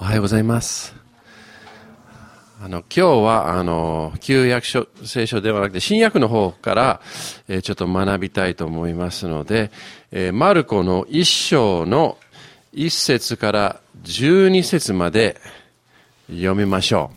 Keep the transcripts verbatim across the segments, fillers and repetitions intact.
おはようございます。あの、今日は、あの、旧約書、聖書ではなくて、新約の方から、えー、ちょっと学びたいと思いますので、えー、マルコの一章の一節から十二節まで読みましょ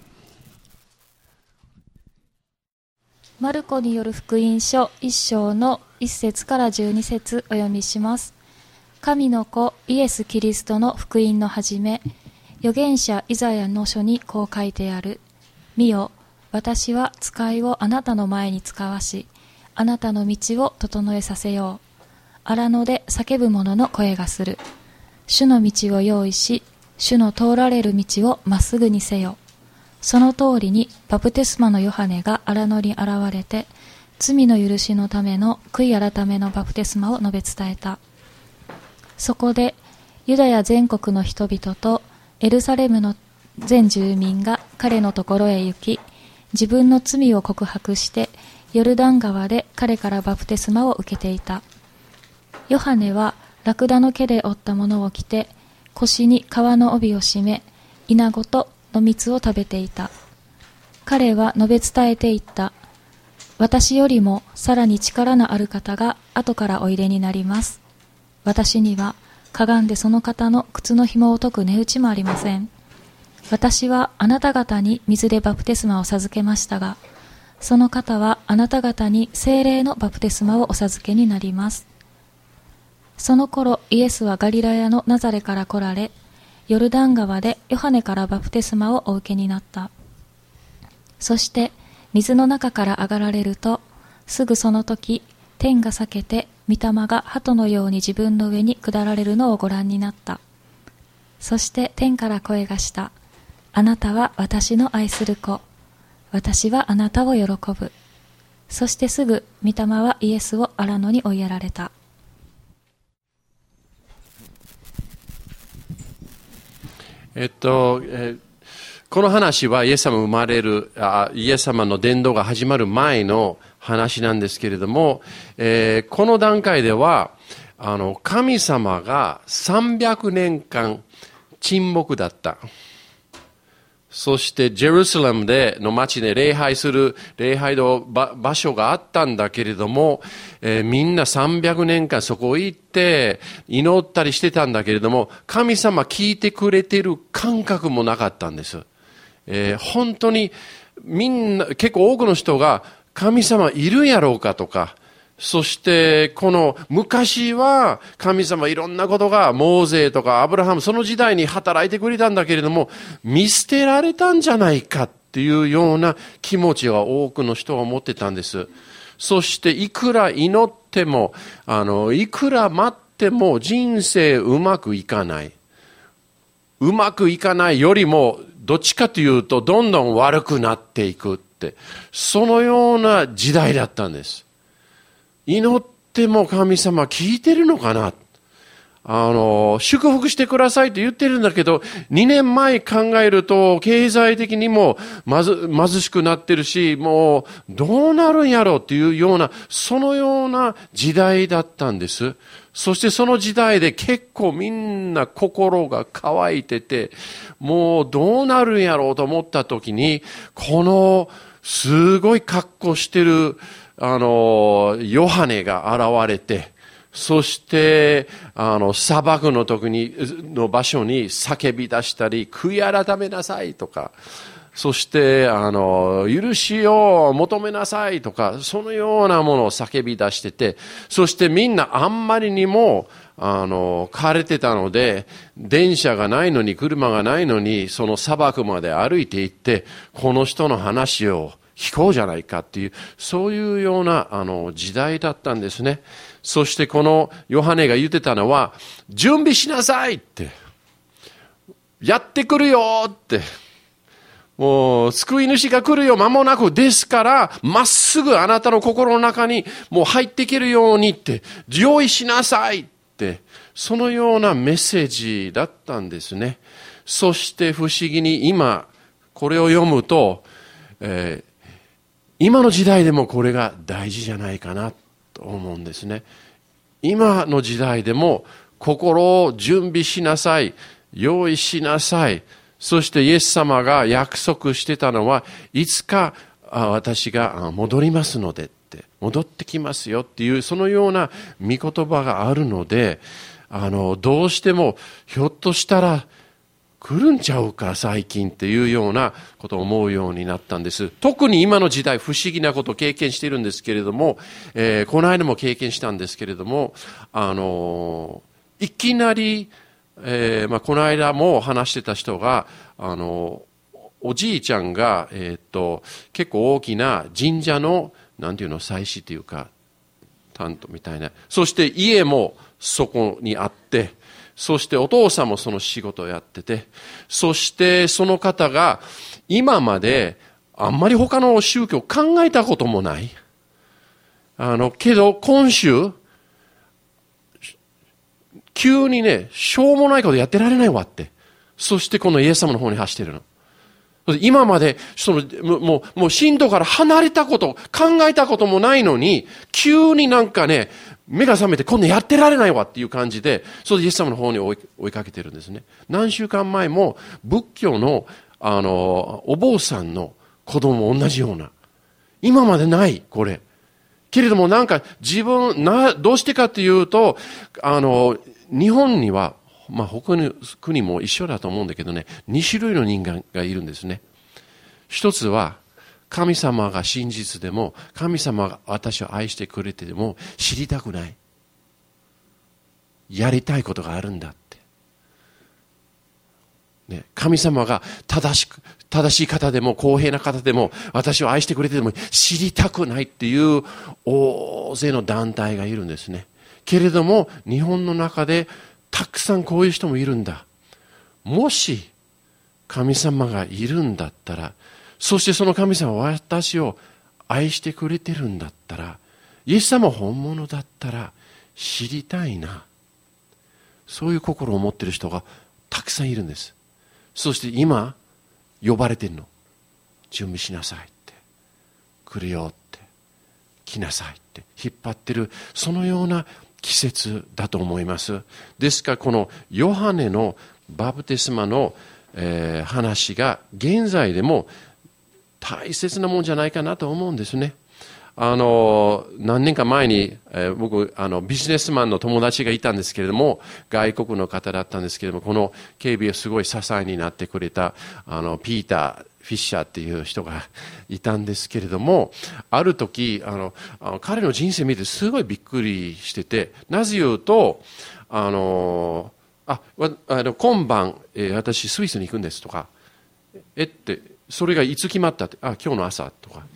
う。マルコによる福音書一章の一節から十二節お読みします。神の子イエス・キリストの福音のはじめ、預言者イザヤの書にこう書いてある。見よ、私は使いをあなたの前に使わし、あなたの道を整えさせよう。荒野で叫ぶ者の声がする。主の道を用意し、主の通られる道をまっすぐにせよ。その通りにバプテスマのヨハネが荒野に現れて、罪の許しのための悔い改めのバプテスマを述べ伝えた。そこでユダヤ全国の人々とエルサレムの全住民が彼のところへ行き、自分の罪を告白してヨルダン川で彼からバプテスマを受けていた。ヨハネはラクダの毛で織ったものを着て、腰に革の帯を締め、イナゴと野蜜を食べていた。彼は述べ伝えていった。私よりもさらに力のある方が後からおいでになります。私にはかがんでその方の靴の紐を解く値打ちもありません。私はあなた方に水でバプテスマを授けましたが、その方はあなた方に聖霊のバプテスマをお授けになります。その頃イエスはガリラヤのナザレから来られ、ヨルダン川でヨハネからバプテスマをお受けになった。そして水の中から上がられると、すぐその時天が裂けて御霊が鳩のように自分の上に下られるのをご覧になった。そして天から声がした。あなたは私の愛する子。私はあなたを喜ぶ。そしてすぐ御霊はイエスを荒野に追いやられた。 えっと、えー、この話はイエス様生まれる、あ、イエス様の伝道が始まる前の話なんですけれども、えー、この段階では、あの、神様がさんびゃくねんかん沈黙だった。そして、ジェルサレムでの町で礼拝する礼拝の場所があったんだけれども、えー、みんなさんびゃくねんかんそこ行って祈ったりしてたんだけれども、神様聞いてくれてる感覚もなかったんです。えー、本当にみんな、結構多くの人が神様いるんやろうかとか、そして、この昔は神様いろんなことがモーゼとかアブラハムその時代に働いてくれたんだけれども、見捨てられたんじゃないかっていうような気持ちが多くの人が持ってたんです。そしていくら祈っても、あの、いくら待っても人生うまくいかない。うまくいかないよりも、どっちかというとどんどん悪くなっていくって、そのような時代だったんです。祈っても神様聞いてるのかな？あの、祝福してくださいと言ってるんだけど、にねんまえ考えると経済的にもまず、貧しくなってるし、もうどうなるんやろうっていうような、そのような時代だったんです。そしてその時代で結構みんな心が乾いてて、もうどうなるんやろうと思った時に、このすごい格好してるあの、ヨハネが現れて、そして、あの、砂漠の時に、の場所に叫び出したり、悔い改めなさいとか、そして、あの、許しを求めなさいとか、そのようなものを叫び出してて、そしてみんなあんまりにも、あの、枯れてたので、電車がないのに、車がないのに、その砂漠まで歩いて行って、この人の話を、聞こうじゃないかっていう、そういうようなあの時代だったんですね。そしてこのヨハネが言ってたのは、準備しなさいって。やってくるよって。もう救い主が来るよ間もなくですから、まっすぐあなたの心の中にもう入っていけるようにって、用意しなさいって、そのようなメッセージだったんですね。そして不思議に今、これを読むと、えー今の時代でもこれが大事じゃないかなと思うんですね。今の時代でも心を準備しなさい、用意しなさい。 そしてイエス様が約束してたのは、いつか私が戻りますのでって、戻ってきますよっていう、そのような御言葉があるので、あの、どうしてもひょっとしたら来るんちゃうか最近っていうようなことを思うようになったんです。特に今の時代不思議なことを経験しているんですけれども、えー、この間も経験したんですけれども、あの、いきなりえーまあ、この間も話してた人が、あの、おじいちゃんが、えー、っと、結構大きな神社の、なんていうの、祭司というか、担当みたいな。そして家もそこにあって、そしてお父さんもその仕事をやってて、そしてその方が今まであんまり他の宗教を考えたこともない。あの、けど今週、急にね、しょうもないことやってられないわって。そしてこのイエス様の方に走ってるの。今まで、その、もう、もう信徒から離れたこと、考えたこともないのに、急になんかね、目が覚めて今度やってられないわっていう感じで、それでイエス様の方に追い、追いかけてるんですね。何週間前も仏教の、あの、お坊さんの子供も同じような。今までない、これ。けれどもなんか自分、な、どうしてかっていうと、あの、日本には、まあ他の国も一緒だと思うんだけどね、二種類の人間がいるんですね。一つは、神様が真実でも、神様が私を愛してくれてでも知りたくない。やりたいことがあるんだって。ね、神様が正しく、正しい方でも公平な方でも私を愛してくれてでも知りたくないっていう大勢の団体がいるんですね。けれども日本の中でたくさんこういう人もいるんだ。もし神様がいるんだったら、そしてその神様は私を愛してくれてるんだったら、イエス様本物だったら知りたいな。そういう心を持っている人がたくさんいるんです。そして今呼ばれてるの。準備しなさいって。来るよって。来なさいって。引っ張ってる。そのような季節だと思います。ですからこのヨハネのバプテスマの、えー、話が現在でも大切なもんじゃないかなと思うんですね。あの、何年か前に、えー、僕、あの、ビジネスマンの友達がいたんですけれども、外国の方だったんですけれども、この警備をすごい支えになってくれた、あの、ピーター・フィッシャーっていう人がいたんですけれども、ある時、あの、あの彼の人生見てすごいびっくりしてて、なぜ言うと、あの、あ、あの今晩、えー、私スイスに行くんですとか、えって、それがいつ決まったって、あ、今日の朝とか。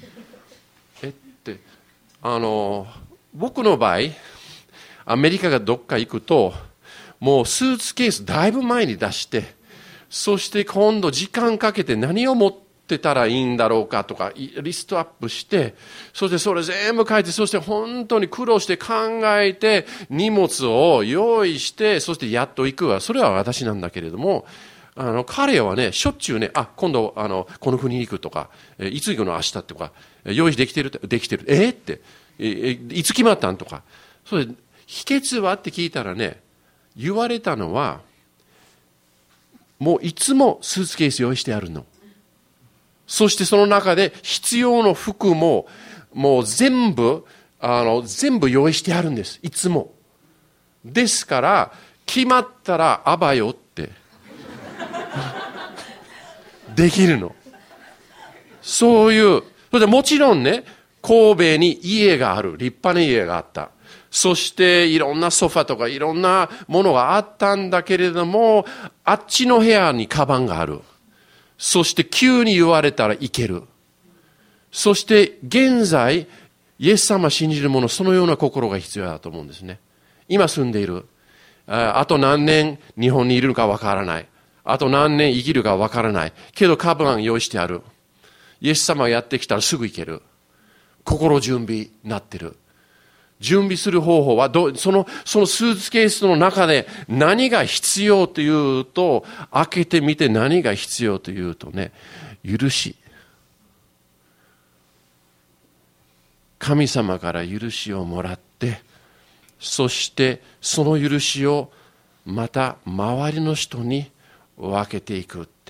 あの僕の場合アメリカがどっか行くともうスーツケースだいぶ前に出して、そして今度時間かけて何を持ってたらいいんだろうかとかリストアップして、そしてそれ全部書いて、そして本当に苦労して考えて荷物を用意して、そしてやっと行くわ。それは私なんだけれども、あの彼はね、しょっちゅうね、あ、今度あのこの国に行くとか、いつ行くの明日とか、用意できてるできてるえって、えいつ決まったんとか。それ秘訣はって聞いたらね、言われたのは、もういつもスーツケース用意してあるの。そしてその中で必要な服ももう全部あの全部用意してあるんです。いつも。ですから決まったらあばよってできるの。そういう。それでもちろんね、神戸に家がある。立派な家があった。そしていろんなソファとかいろんなものがあったんだけれども、あっちの部屋にカバンがある。そして急に言われたらいける。そして現在、イエス様信じる者、そのような心が必要だと思うんですね。今住んでいる。あと何年日本にいるかわからない。あと何年生きるかわからない。けどカバン用意してある。イエス様がやってきたらすぐ行ける。心準備になってる。準備する方法はど、その、そのスーツケースの中で何が必要というと、開けてみて何が必要というとね、許し。神様から許しをもらって、そしてその許しをまた周りの人に分けていくって。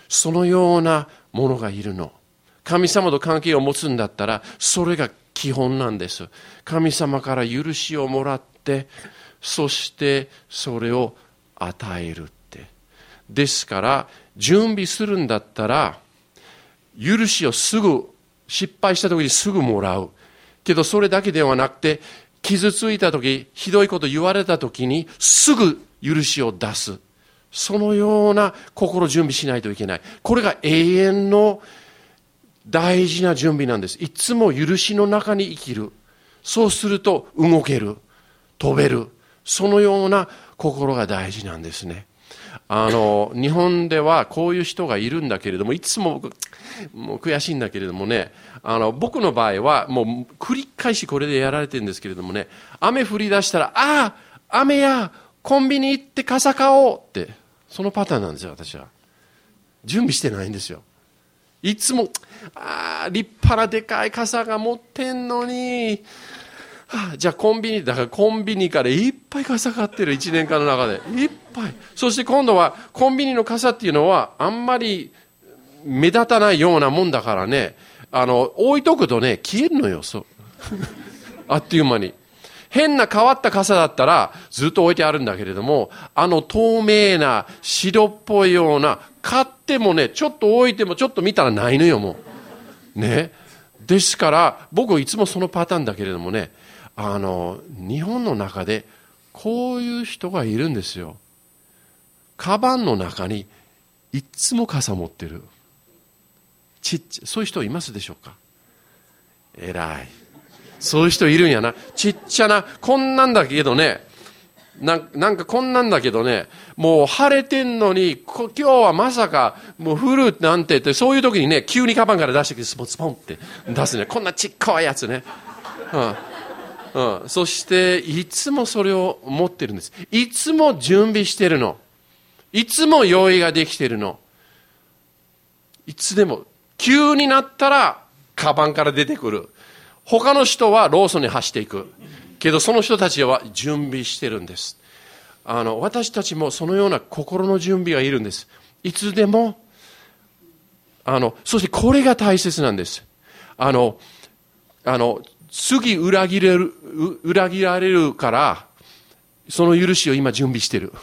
そのようなものがいるの。神様と関係を持つんだったら、それが基本なんです。神様から許しをもらって、そしてそれを与えるって。ですから、準備するんだったら、許しをすぐ、失敗した時にすぐもらう。けどそれだけではなくて、傷ついた時、ひどいこと言われた時に、すぐ許しを出す。そのような心準備しないといけない。これが永遠の大事な準備なんです。いつも許しの中に生きる。そうすると動ける。飛べる。そのような心が大事なんですね。あの、日本ではこういう人がいるんだけれども、いつも僕、もう悔しいんだけれどもね、あの、僕の場合はもう繰り返しこれでやられてるんですけれどもね、雨降り出したら、ああ、雨や、コンビニ行って傘買おうって、そのパターンなんですよ、私は。準備してないんですよ。いつも、ああ、立派なでかい傘が持ってんのに、はあ、じゃあコンビニ、だからコンビニからいっぱい傘買ってる、一年間の中で。いっぱい。そして今度はコンビニの傘っていうのはあんまり目立たないようなもんだからね、あの、置いとくとね、消えるのよ、そう。あっという間に。変な変わった傘だったらずっと置いてあるんだけれども、あの透明な白っぽいような、買ってもね、ちょっと置いてもちょっと見たらないのよ、もう。ね。ですから、僕いつもそのパターンだけれどもね、あの、日本の中でこういう人がいるんですよ。カバンの中にいつも傘持ってる。ちっちゃい、そういう人いますでしょうか？偉い。そういう人いるんやな。ちっちゃな、こんなんだけどね、な, なんかこんなんだけどね、もう晴れてんのに、今日はまさかもう降るなんて言って、そういう時にね、急にカバンから出してきて、スポンスポンって出すね。こんなちっこいやつね。うんうん、そしていつもそれを持ってるんです。いつも準備してるの。いつも用意ができてるの。いつでも急になったらカバンから出てくる。他の人はローソンに走っていくけど、その人たちは準備してるんです。あの私たちもそのような心の準備がいるんです。いつでもあのそしてこれが大切なんです。あのあの次裏切れる裏切られるから、その許しを今準備してる。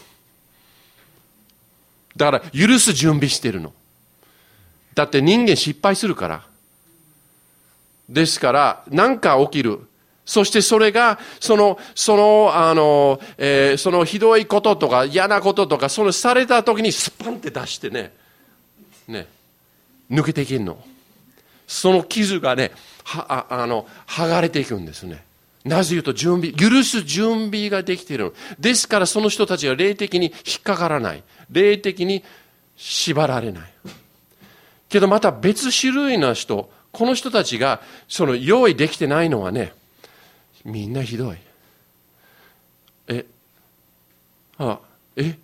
だから許す準備してるの。だって人間失敗するから。ですから、何か起きる。そしてそれが、その、その、あの、えー、そのひどいこととか嫌なこととか、そのされた時にスパンって出してね、ね、抜けていけんの。その傷がね、は、あ、あの、剥がれていくんですね。なぜ言うと準備、許す準備ができているの。ですからその人たちは霊的に引っかからない。霊的に縛られない。けどまた別種類な人、この人たちがその用意できてないのはね、みんなひどい。え、あ、え、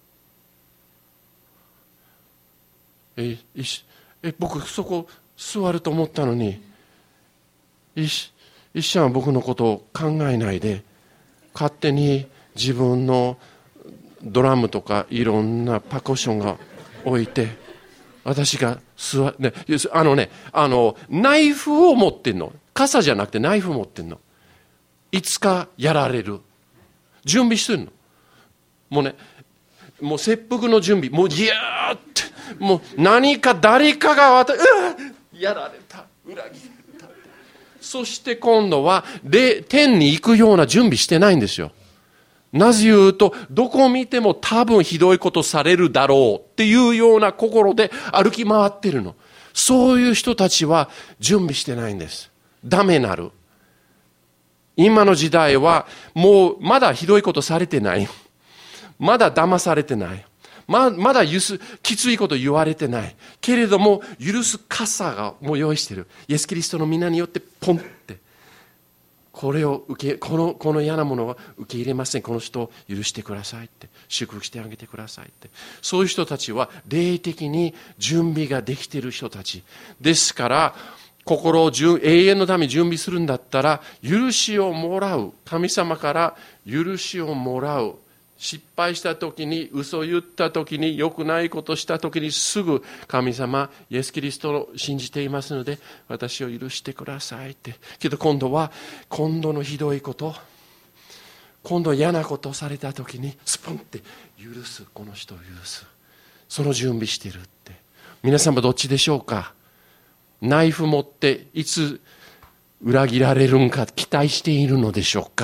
え、いし、え、僕そこ座ると思ったのに、いし、一緒は僕のことを考えないで、勝手に自分のドラムとかいろんなパーカッションが置いて、私が座ね、あのね、あの、ナイフを持ってんの。傘じゃなくてナイフ持ってんの。いつかやられる。準備してんの。もうね、もう切腹の準備、もうギューって、もう何か誰かが私、うわやられた、裏切られた。そして今度は、天に行くような準備してないんですよ。なぜ言うと、どこを見ても多分ひどいことされるだろうっていうような心で歩き回ってるの。そういう人たちは準備してないんです。ダメなる。今の時代はもうまだひどいことされてない。まだ騙されてない。ま, まだゆすきついこと言われてない。けれども、許す傘がもう用意してる。イエス・キリストの皆によってポンって。これを受け、この、この嫌なものは受け入れません。この人を許してくださいって。祝福してあげてくださいって。そういう人たちは霊的に準備ができている人たち。ですから、心を永遠のために準備するんだったら、許しをもらう。神様から許しをもらう。 失敗した時に、嘘を言った時に、良くないことをした時に、すぐ神様、イエス・キリストを信じていますので、私を許してくださいって。けど今度は、今度のひどいこと、今度嫌なことをされた時に、スポンって許す、この人を許す。その準備してるって。皆様どっちでしょうか？ナイフ持っていつ裏切られるんか期待しているのでしょうか？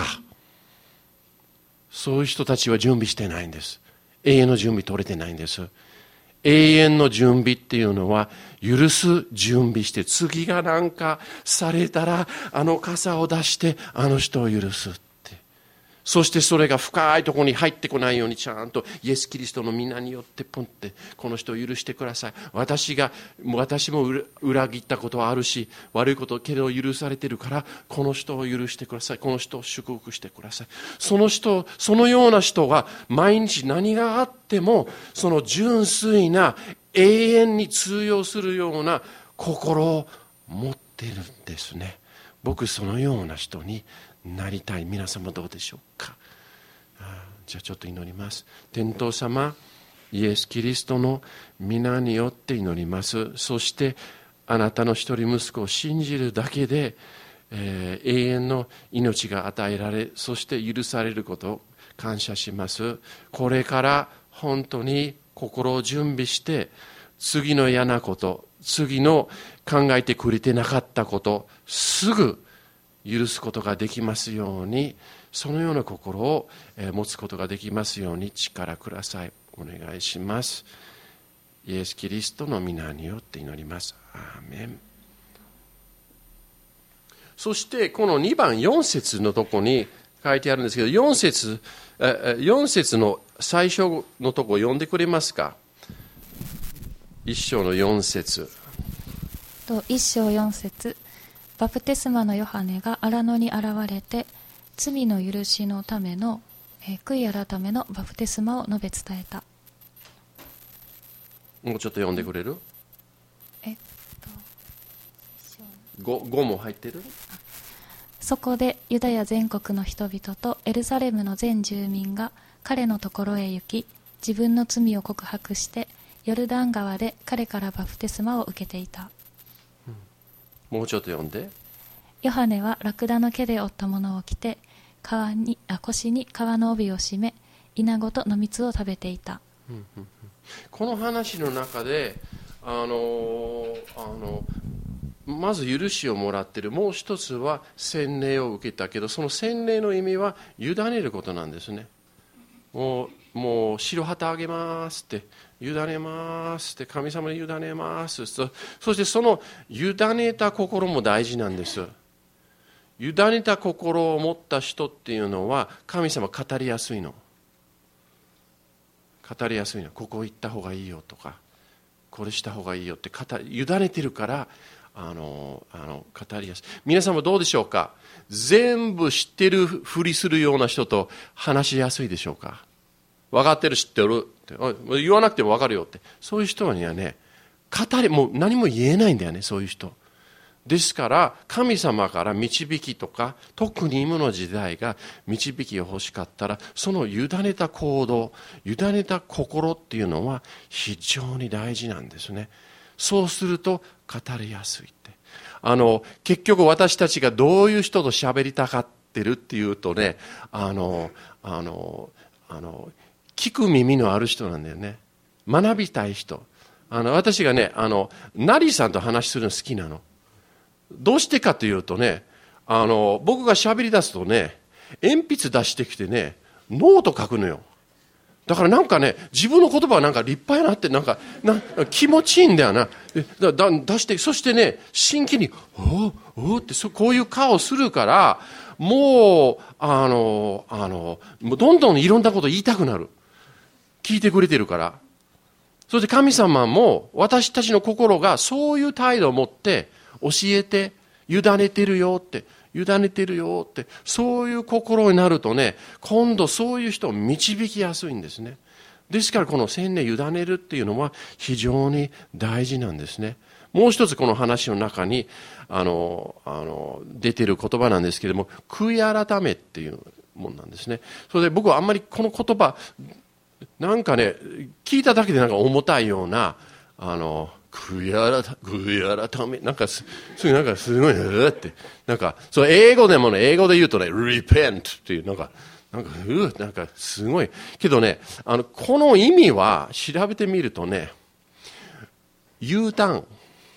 そういう人たちは準備してないんです。永遠の準備取れてないんです。永遠の準備っていうのは、許す準備して、次がなんかされたら、あの傘を出して、あの人を許すって。そしてそれが深いところに入ってこないように、ちゃんとイエス・キリストの皆によってポンって、この人を許してください。私が、私も裏切ったことはあるし、悪いことけど許されてるから、この人を許してください。この人を祝福してください。その人、そのような人が毎日何があっても、その純粋な永遠に通用するような心を持っているんですね。僕そのような人になりたい。皆様どうでしょうか？じゃあちょっと祈ります。天父様、イエス・キリストの皆によって祈ります。そしてあなたの一人息子を信じるだけで、えー、永遠の命が与えられ、そして許されることを感謝します。これから本当に心を準備して、次の嫌なこと、次の考えてくれてなかったこと、すぐ許すことができますように、そのような心を持つことができますように力ください。お願いします。イエス・キリストの皆によって祈ります。アーメン。そしてこのにばんよん節のとこに書いてあるんですけど、よん節、よん節の最初のとこ読んでくれますか？一章のよん節。 一章よん節。バプテスマのヨハネが荒野に現れて、罪の許しのための、えー、悔い改めのバプテスマを述べ伝えた。 もうちょっと読んでくれる？ えっと 5, 5も入ってる？ そこでユダヤ全国の人々とエルサレムの全住民が彼のところへ行き、自分の罪を告白してヨルダン川で彼からバプテスマを受けていた。 もうちょっと読んで。 ヨハネはラクダの毛で折ったものを着て、皮にあ腰に皮の帯を締め、イナゴと野蜜を食べていた。 うんうんうん、この話の中で、あのあのまず許しをもらっている。もう一つは洗礼を受けたけど、その洗礼の意味は委ねることなんですね。もうもう白旗あげますって、委ねますって、神様に委ねます。そしてその委ねた心も大事なんです。委ねた心を持った人っていうのは神様語りやすいの。語りやすいの。ここ行った方がいいよとか、これした方がいいよって語り、委ねてるからあのあの語りやすい。皆さんもどうでしょうか？全部知ってるふりするような人と話しやすいでしょうか？分かってる、知ってるって言わなくても分かるよって、そういう人にはね、語りもう何も言えないんだよね。そういう人ですから、神様から導きとか、特に今の時代が導きが欲しかったら、その委ねた行動、委ねた心っていうのは非常に大事なんですね。そうすると語りやすいって。あの結局私たちがどういう人と喋りたがってるっていうとね、あのあのあの聞く耳のある人なんだよね。学びたい人。あの私がね、あのナリーさんと話するの好きなの。どうしてかというとね、あの僕が喋り出すとね、鉛筆出してきてね、ノート書くのよ。だからなんかね、自分の言葉はなんか立派やなって、なんかな気持ちいいんだよな。だだ出して、そしてね、真剣におおおってそこういう顔するから、もうあのあのもうどんどんいろんなこと言いたくなる。聞いてくれてるから。そして神様も私たちの心がそういう態度を持って教えて、委ねてるよって、委ねてるよって、そういう心になるとね、今度そういう人を導きやすいんですね。ですからこの洗礼委ねるっていうのは非常に大事なんですね。もう一つこの話の中にあのあの出てる言葉なんですけれども、悔い改めっていうもんなんですね。それで僕はあんまりこの言葉、なんかね、聞いただけでなんか重たいような、あの、悔い改め、悔い改め、なんかす、すなんかすごい、うーって、なんか、そう、英語でもね、英語で言うとね、repent っていう、なんか、なんか、うーなんかすごい。けどね、あの、この意味は調べてみるとね、U ターン、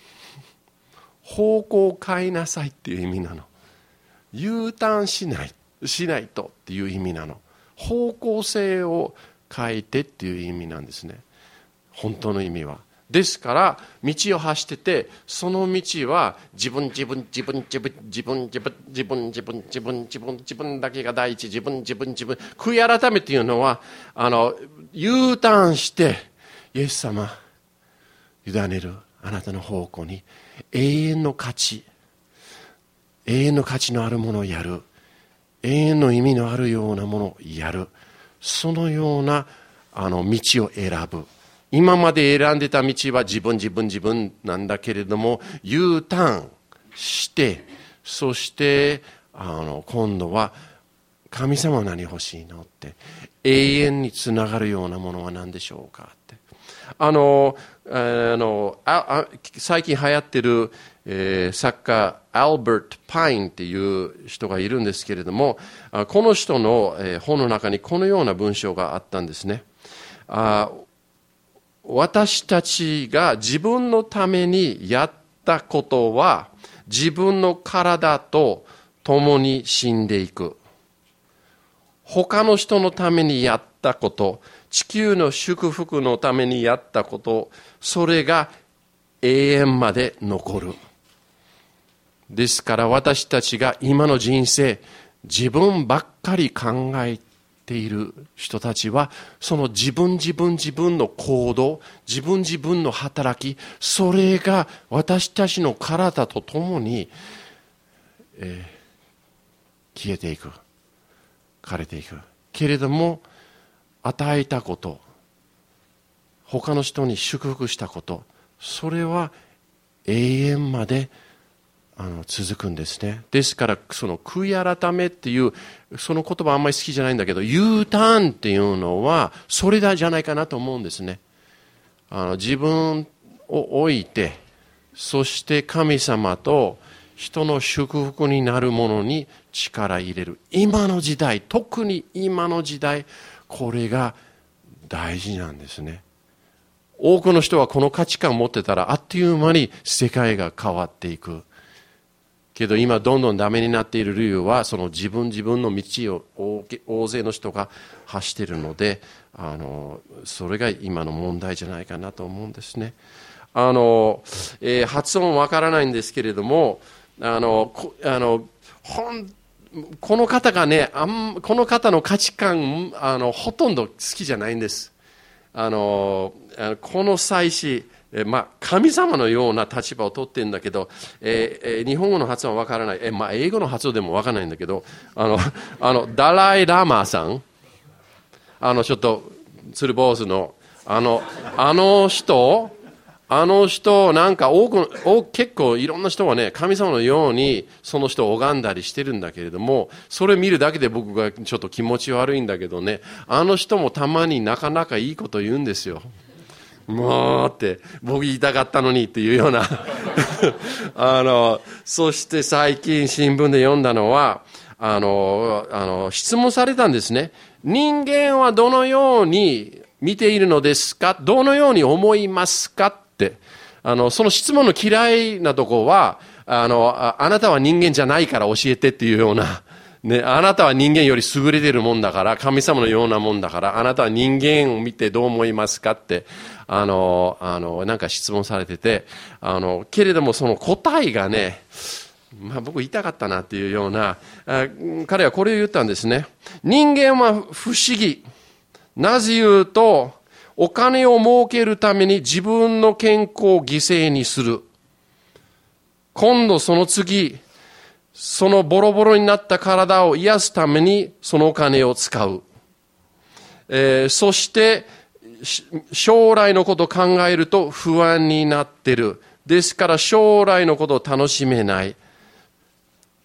方向を変えなさいっていう意味なの。U ターンしない、しないとっていう意味なの。方向性を変えてっていう意味なんですね。本当の意味は。ですから道を走ってて、その道は自分自分自分自分自分自分自分自分自分自分自分だけが第一、自分自分自分、悔い改めっていうのはあの U ターンしてイエス様委ねるあなたの方向に永遠の価値、永遠の価値のあるものをやる、永遠の意味のあるようなものをやる、そのようなあの道を選ぶ。今まで選んでた道は自分自分自分なんだけれども U ターンして、そしてあの今度は神様は何欲しいのって、永遠につながるようなものは何でしょうかって。あのあのああ最近流行ってる、えー、作家アルバート・パインっていう人がいるんですけれども、この人の、えー、本の中にこのような文章があったんですね。あ私たちが自分のためにやったことは自分の体と共に死んでいく。他の人のためにやったこと、地球の祝福のためにやったこと、それが永遠まで残る。ですから私たちが今の人生、自分ばっかり考えている人たちは、その自分自分自分の行動、自分自分の働き、それが私たちの体とともに、えー、消えていく、枯れていく。けれども与えたこと、他の人に祝福したこと、それは永遠まであの続くんですね。ですからその悔い改めっていうその言葉あんまり好きじゃないんだけど、 U ターンっていうのはそれだじゃないかなと思うんですね。あの自分を置いて、そして神様と人の祝福になるものに力入れる。今の時代、特に今の時代、これが大事なんですね。多くの人はこの価値観を持ってたらあっという間に世界が変わっていく。けど今どんどんダメになっている理由は、その自分自分の道を大勢の人が走っているので、あのそれが今の問題じゃないかなと思うんですね。あの、えー、発音わからないんですけれども、あのこあのほんこの方がね、あんこの方の価値観あのほとんど好きじゃないんです。あのこの祭司、えまあ、神様のような立場を取ってるんだけど、えーえー、日本語の発音はわからない、えーまあ、英語の発音でもわからないんだけど、あのあのダライ・ラマさん、あのちょっとつる坊主のあのあの人あの人なんか多く多結構いろんな人はね、神様のようにその人を拝んだりしてるんだけれども、それ見るだけで僕がちょっと気持ち悪いんだけどね、あの人もたまになかなかいいこと言うんですよ。もうって僕言いたかったのにっていうようなあのそして最近新聞で読んだのは、あのあの質問されたんですね。人間はどのように見ているのですか、どのように思いますかって、あのその質問の嫌いなところは、あの あ, あなたは人間じゃないから教えてっていうような、ね、あなたは人間より優れているもんだから、神様のようなもんだから、あなたは人間を見てどう思いますかって、あの、あの、なんか質問されてて、あの、けれどもその答えがね、まあ僕言いたかったなっていうような、あ彼はこれを言ったんですね。人間は不思議。なぜ言うと、お金を儲けるために自分の健康を犠牲にする。今度その次、そのボロボロになった体を癒すためにそのお金を使う。えー、そして将来のことを考えると不安になっている。ですから将来のことを楽しめない。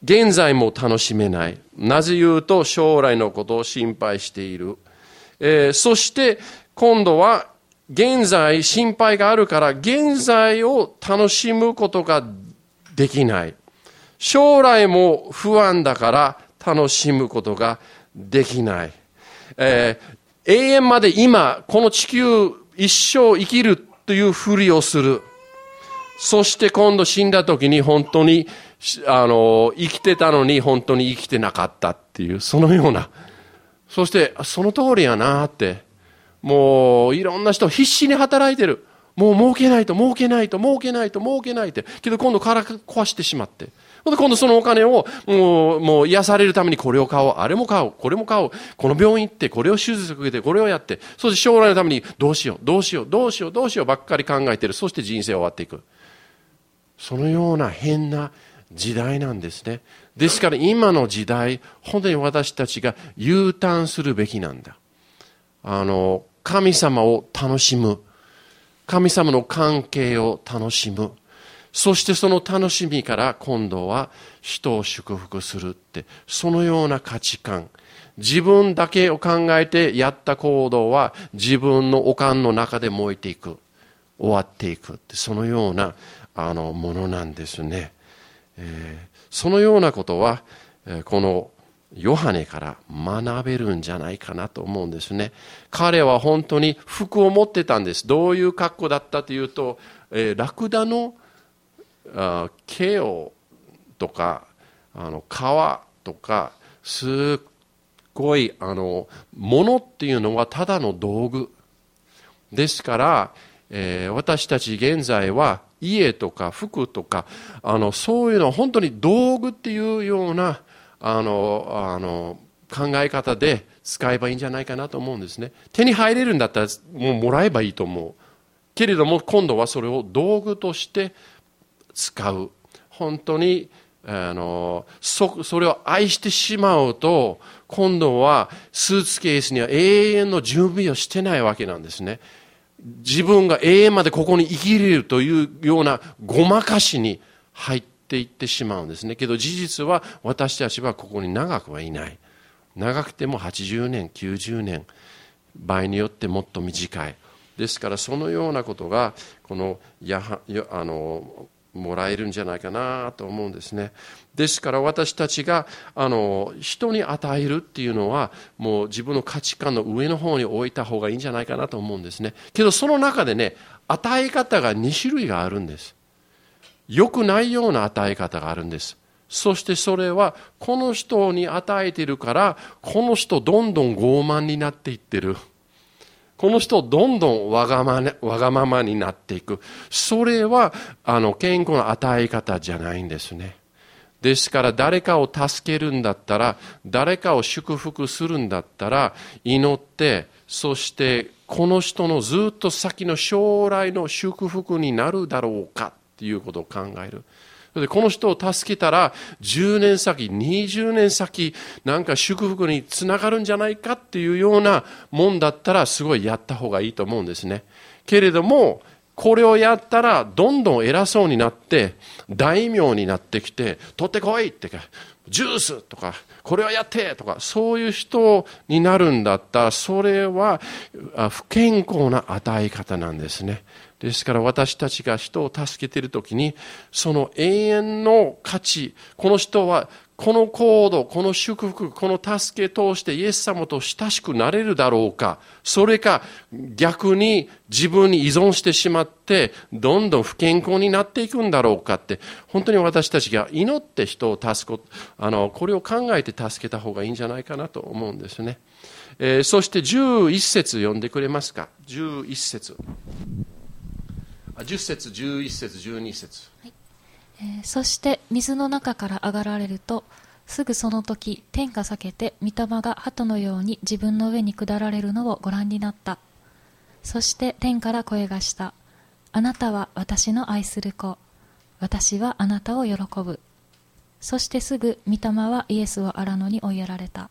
現在も楽しめない。なぜ言うと将来のことを心配している。えー、そして今度は現在心配があるから現在を楽しむことができない。将来も不安だから楽しむことができない。えー、永遠まで今この地球一生生きるというふりをする。そして今度死んだ時に本当にあの生きてたのに本当に生きてなかったっていうそのような。そしてその通りやなって。もういろんな人必死に働いてる。もう儲けないと儲けないと儲けないと儲けないって。けど今度体壊してしまって。今度そのお金をもう、もう癒されるためにこれを買おう、あれも買おう、これも買おう、この病院行って、これを手術受けて、これをやって、そして将来のためにどうしよう、どうしよう、どうしよう、どうしようばっかり考えてる。そして人生終わっていく。そのような変な時代なんですね。ですから今の時代、本当に私たちが U ターンするべきなんだ。あの、神様を楽しむ。神様の関係を楽しむ。そしてその楽しみから今度は人を祝福するって、そのような価値観。自分だけを考えてやった行動は自分のお勘の中で燃えていく。終わっていくって、そのようなあのものなんですね。えー、そのようなことは、えー、このヨハネから学べるんじゃないかなと思うんですね。彼は本当に服を持ってたんです。どういう格好だったというと、えー、ラクダのあ毛をとかあの皮とかすっごいあの物っていうのはただの道具ですから、えー、私たち現在は家とか服とかあのそういうのは本当に道具っていうようなあのあの考え方で使えばいいんじゃないかなと思うんですね。手に入れるんだったらもうもらえばいいと思うけれども、今度はそれを道具として使う。本当にあの そ, それを愛してしまうと、今度はスーツケースには永遠の準備をしてないわけなんですね。自分が永遠までここに生きれるというようなごまかしに入っていってしまうんですね。けど事実は私たちはここに長くはいない。長くてもはちじゅうねん、きゅうじゅうねん、場合によってもっと短い。ですからそのようなことがこのやはあのもらえるんじゃないかなと思うんですね。ですから私たちがあの人に与えるっていうのはもう自分の価値観の上の方に置いた方がいいんじゃないかなと思うんですね。けどその中でね、与え方がに種類があるんです。良くないような与え方があるんです。そしてそれはこの人に与えているからこの人どんどん傲慢になっていってる。この人どんどんわがまま、わがままになっていく。それはあの健康な与え方じゃないんですね。ですから誰かを助けるんだったら、誰かを祝福するんだったら祈って、そしてこの人のずっと先の将来の祝福になるだろうかっていうことを考える。でこの人を助けたらじゅうねん先、にじゅうねん先なんか祝福につながるんじゃないかっていうようなもんだったらすごいやった方がいいと思うんですね。けれどもこれをやったらどんどん偉そうになって大名になってきて取ってこいってかジュースとかこれをやってとかそういう人になるんだったらそれは不健康な与え方なんですね。ですから私たちが人を助けているときにその永遠の価値、この人はこの行動、この祝福、この助け通してイエス様と親しくなれるだろうか、それか逆に自分に依存してしまってどんどん不健康になっていくんだろうかって、本当に私たちが祈って人を助け、あのこれを考えて助けた方がいいんじゃないかなと思うんですね。えー、そしてじゅういっ節読んでくれますか。じゅういっ節、じゅっ節、じゅういっ節、じゅうに節、 はい。えー、そして水の中から上がられるとすぐその時天が裂けて御霊が鳩のように自分の上に下られるのをご覧になった。そして天から声がした。あなたは私の愛する子、私はあなたを喜ぶ。そしてすぐ御霊はイエスを荒野に追いやられた。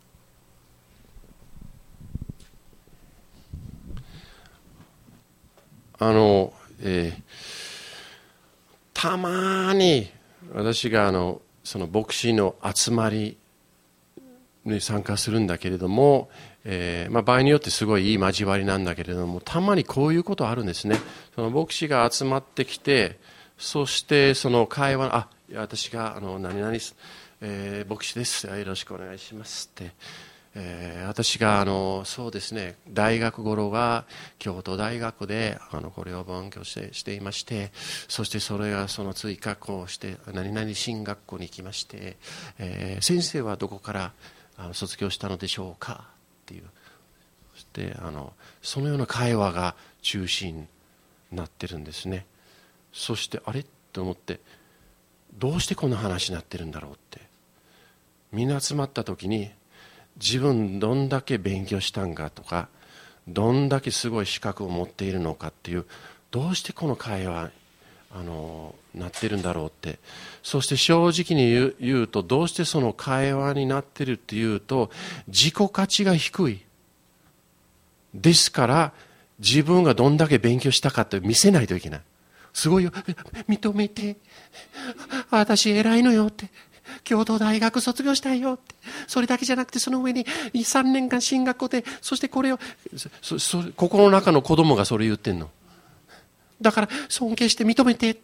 あのえー、たまに私があのその牧師の集まりに参加するんだけれども、えーまあ、場合によってすごいいい交わりなんだけれども、たまにこういうことあるんですね。その牧師が集まってきて、そしてその会話、あ、いや私があの何々、えー、牧師です、よろしくお願いしますって、えー、私があのそうですね、大学頃は京都大学であのこれを勉強して、していまして、そしてそれがその追加校して何々進学校に行きまして、えー、先生はどこからあの卒業したのでしょうかっていう、そしてあのそのような会話が中心になってるんですね。そしてあれと思って、どうしてこんな話になってるんだろうって、みんな集まった時に自分どんだけ勉強したんかとか、どんだけすごい資格を持っているのかっていう、どうしてこの会話あのなってるんだろうって、そして正直に言う、言うとどうしてその会話になってるっていうと、自己価値が低いですから、自分がどんだけ勉強したかって見せないといけない。すごいよ、認めて、私偉いのよって、京都大学卒業したいよって、それだけじゃなくてその上にさんねんかん進学校で、そしてこれをそそ心の中の子供がそれ言ってんの。だから尊敬して認めてって、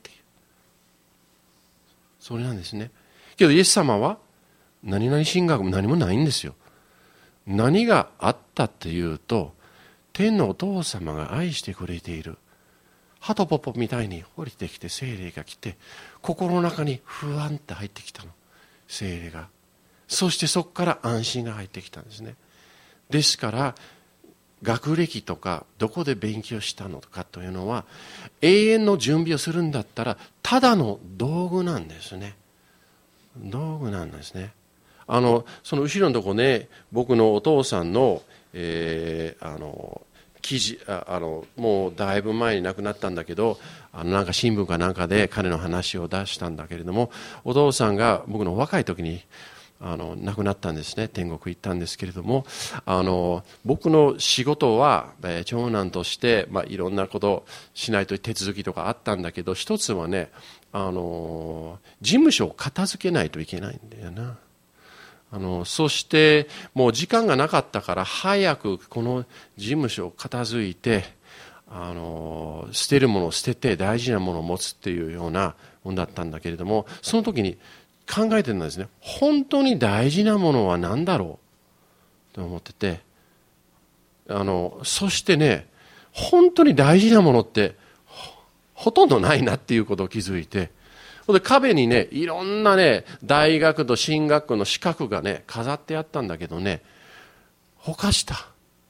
それなんですね。けどイエス様は何々進学も何もないんですよ。何があったっていうと、天のお父様が愛してくれている。ハトポポみたいに降りてきて、聖霊が来て、心の中に不安って入ってきたの、聖霊が。そしてそこから安心が入ってきたんですね。ですから学歴とかどこで勉強したのかというのは、永遠の準備をするんだったらただの道具なんですね。道具なんですね。あのその後ろのとこね、僕のお父さんの、えー、あの記事、ああのもうだいぶ前に亡くなったんだけど、あのなんか新聞かなんかで彼の話を出したんだけれども、お父さんが僕の若い時にあの亡くなったんですね。天国行ったんですけれども、あの僕の仕事は、えー、長男として、まあ、いろんなことをしないと手続きとかあったんだけど、一つはね、あの事務所を片付けないといけないんだよな。あのそしてもう時間がなかったから、早くこの事務所を片付いて、あの捨てるものを捨てて大事なものを持つっていうようなものだったんだけれども、その時に考えてるんですね。本当に大事なものは何だろうと思ってて、あのそしてね、本当に大事なものってほとんどないなっていうことを気づいて、で壁にね、いろんなね、大学と進学校の資格がね飾ってあったんだけどね、ほかした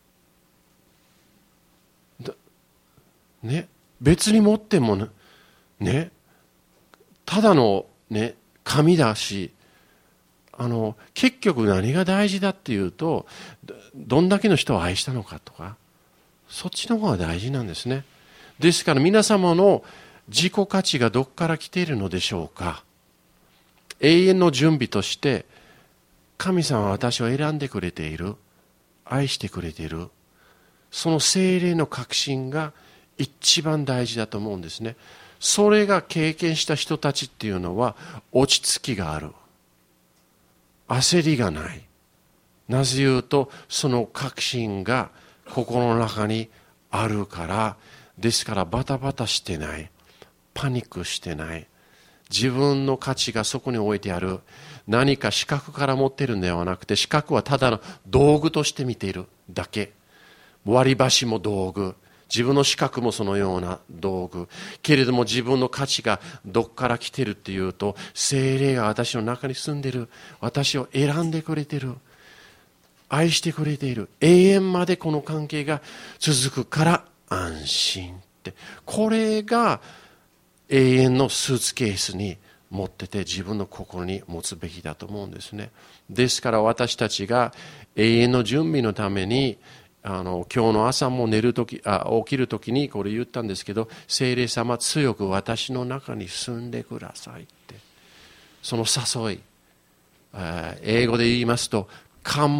ね、別に持っても ね, ねただのね紙だし、あの結局何が大事だっていうと、どんだけの人を愛したのかとか、そっちの方が大事なんですね。ですから皆様の自己価値がどこから来ているのでしょうか。永遠の準備として神様は私を選んでくれている、愛してくれている、その聖霊の確信が一番大事だと思うんですね。それが経験した人たちっていうのは落ち着きがある、焦りがない。なぜ言うと、その確信が心の中にあるから。ですからバタバタしてない、パニックしてない、自分の価値がそこに置いてある、何か資格から持っているのではなくて、資格はただの道具として見ているだけ。割り箸も道具、自分の資格もそのような道具。けれども自分の価値がどこから来ているっていうと、聖霊が私の中に住んでいる、私を選んでくれている、愛してくれている、永遠までこの関係が続くから安心って、これが永遠のスーツケースに持ってて自分の心に持つべきだと思うんですね。ですから私たちが永遠の準備のために、あの今日の朝も寝るとき、あ起きるときにこれ言ったんですけど、聖霊様強く私の中に住んでくださいって、その誘い、英語で言いますと Come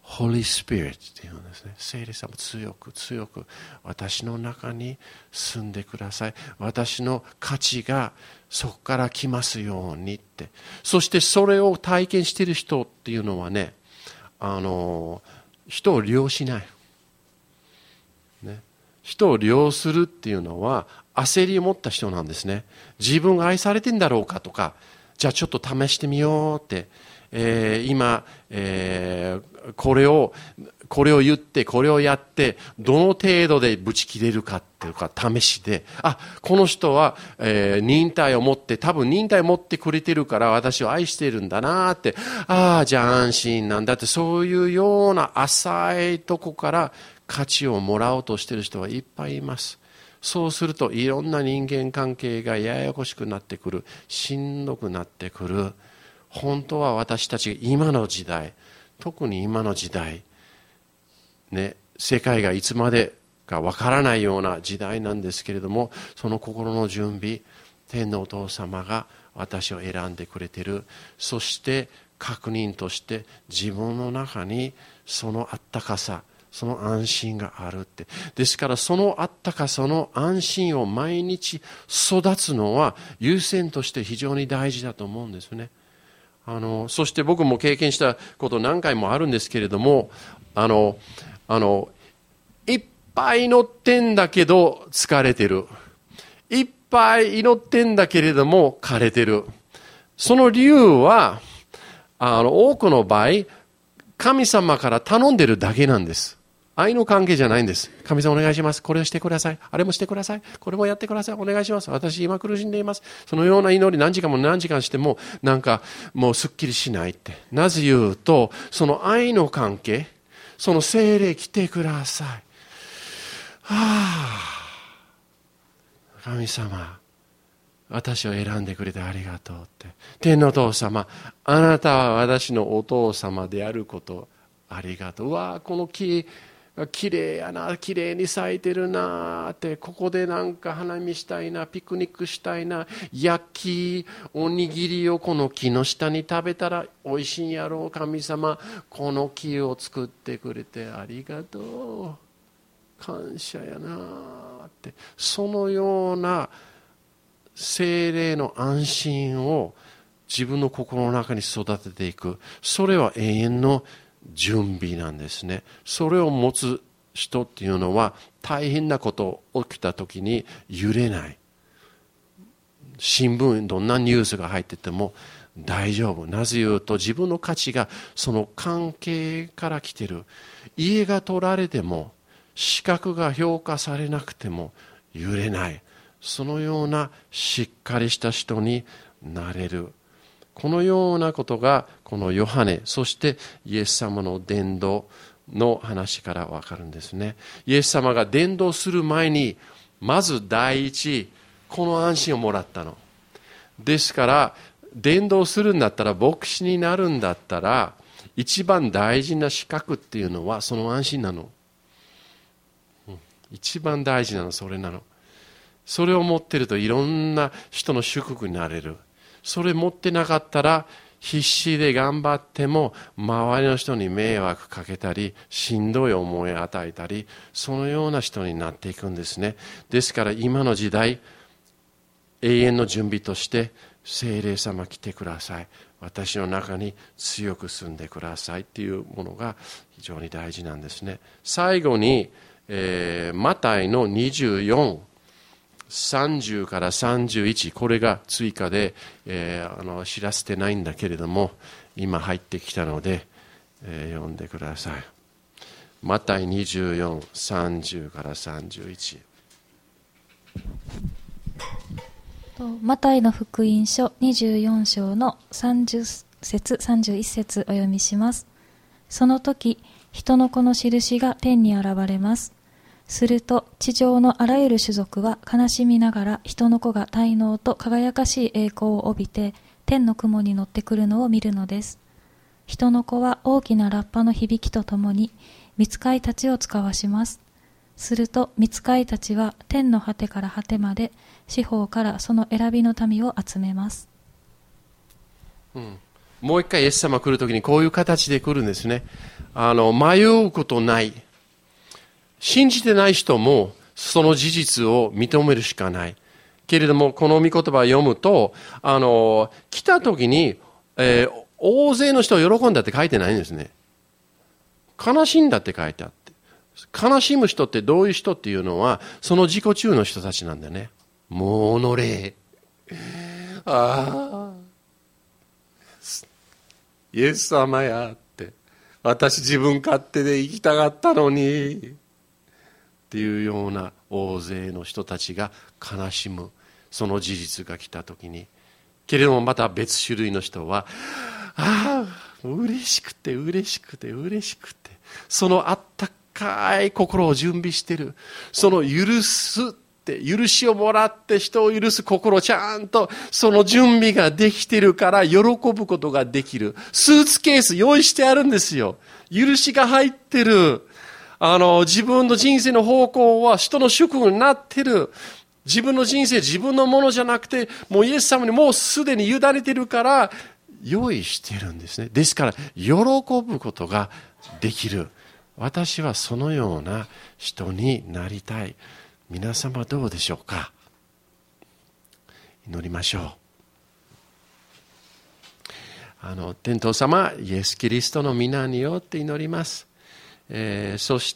Holy Spirit っていうんですね。聖霊様、強く強く私の中に住んでください。私の価値がそこから来ますようにって。そしてそれを体験している人っていうのはね、あの人を利用しない、ね、人を利用するっていうのは焦りを持った人なんですね。自分が愛されてんだろうかとか、じゃあちょっと試してみようって、えー、今、えー、これをこれを言ってこれをやってどの程度でぶち切れるかっていうか試しで、あ、この人は、えー、忍耐を持って多分忍耐を持ってくれてるから私を愛しているんだなって、ああじゃあ安心なんだって、そういうような浅いとこから価値をもらおうとしている人はいっぱいいます。そうするといろんな人間関係がややこしくなってくる、しんどくなってくる。本当は私たち今の時代、特に今の時代ね、世界がいつまでかわからないような時代なんですけれども、その心の準備、天のお父様が私を選んでくれている。そして確認として自分の中にそのあったかさ、その安心があるって。ですからそのあったかさの安心を毎日育つのは優先として非常に大事だと思うんですね。あのそして僕も経験したこと何回もあるんですけれども、あのあのいっぱい祈ってんだけど疲れてる、いっぱい祈ってんだけれども枯れてる。その理由はあの多くの場合神様から頼んでるだけなんです。愛の関係じゃないんです。神様お願いします、これをしてください、あれもしてください、これもやってください、お願いします、私今苦しんでいます。そのような祈り何時間も何時間してもなんかもうすっきりしないって。なぜ言うとその愛の関係、その聖霊来てください、はあ、神様私を選んでくれてありがとうって。天のお父様、あなたは私のお父様であることありがとう。うわあ、この木きれいやな、きれいに咲いてるなって、ここでなんか花見したいな、ピクニックしたいな、焼きおにぎりをこの木の下に食べたらおいしいんやろう。神様、この木を作ってくれてありがとう、感謝やなって。そのような聖霊の安心を自分の心の中に育てていく、それは永遠の準備なんですね。それを持つ人っていうのは大変なこと起きた時に揺れない。新聞どんなニュースが入ってても大丈夫。なぜ言うと自分の価値がその関係から来てる。家が取られても資格が評価されなくても揺れない。そのようなしっかりした人になれる。このようなことがこのヨハネ、そしてイエス様の伝道の話からわかるんですね。イエス様が伝道する前にまず第一この安心をもらったのですから、伝道するんだったら、牧師になるんだったら一番大事な資格っていうのはその安心なの。一番大事なのそれなの。それを持っているといろんな人の祝福になれる。それ持ってなかったら必死で頑張っても周りの人に迷惑かけたりしんどい思いを与えたり、そのような人になっていくんですね。ですから今の時代、永遠の準備として聖霊様来てください、私の中に強く住んでくださいっていうものが非常に大事なんですね。最後に、えー、マタイのにじゅうよんさんじゅうからさんじゅういち、これが追加で、えー、あの知らせてないんだけれども今入ってきたので、えー、読んでください。マタイにじゅうよん、さんじゅうからさんじゅういち。 マタイの福音書にじゅうよん章のさんじゅう節さんじゅういち節お読みします。その時人の子の印が天に現れます。すると地上のあらゆる種族は悲しみながら人の子が大能と輝かしい栄光を帯びて天の雲に乗ってくるのを見るのです。人の子は大きなラッパの響きとともに御使いたちを遣わします。すると御使いたちは天の果てから果てまで四方からその選びの民を集めます。 うん、 もう一回イエス様来るときにこういう形で来るんですね。あの、迷うことない。信じてない人もその事実を認めるしかない。けれども、この御言葉を読むと、あの、来たときに、えー、大勢の人を喜んだって書いてないんですね。悲しんだって書いてあって。悲しむ人ってどういう人っていうのは、その自己中の人たちなんだよね。もうのれ。ああ。イエス様やって。私自分勝手で生きたかったのに。っていうような大勢の人たちが悲しむ。その事実が来たときに。けれどもまた別種類の人は、ああ、嬉しくて嬉しくて嬉しくて。そのあったかい心を準備している。その許すって、許しをもらって人を許す心、ちゃんとその準備ができているから喜ぶことができる。スーツケース用意してあるんですよ。許しが入ってる。あの、自分の人生の方向は人の祝福になってる。自分の人生、自分のものじゃなくて、もうイエス様にもうすでに委ねてるから、用意してるんですね。ですから、喜ぶことができる。私はそのような人になりたい。皆様どうでしょうか。祈りましょう。あの、天父様、イエス・キリストの皆によって祈ります。えー、そして、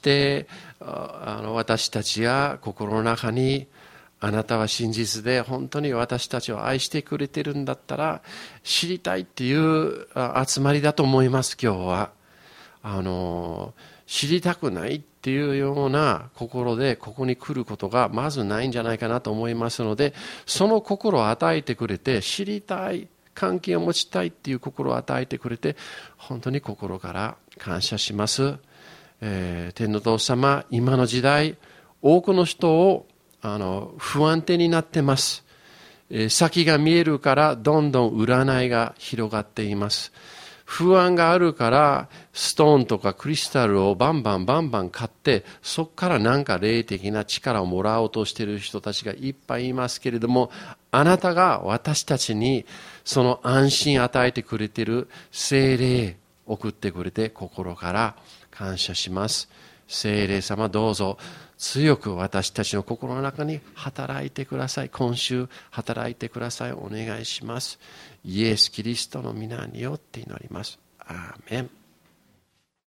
あの、私たちが心の中に、あなたは真実で本当に私たちを愛してくれているんだったら知りたいっていう集まりだと思います。今日はあの知りたくないっていうような心でここに来ることがまずないんじゃないかなと思いますので、その心を与えてくれて、知りたい、関係を持ちたいっていう心を与えてくれて、本当に心から感謝します。えー、天の父様、今の時代多くの人をあの不安定になってます。え先が見えるからどんどん占いが広がっています。不安があるからストーンとかクリスタルをバンバンバンバン買って、そこからなんか霊的な力をもらおうとしている人たちがいっぱいいますけれども、あなたが私たちにその安心与えてくれている聖霊を送ってくれて心から感謝します。聖霊様、どうぞ強く私たちの心の中に働いてください。今週働いてください。お願いします。イエス・キリストの皆によって祈ります。アーメン。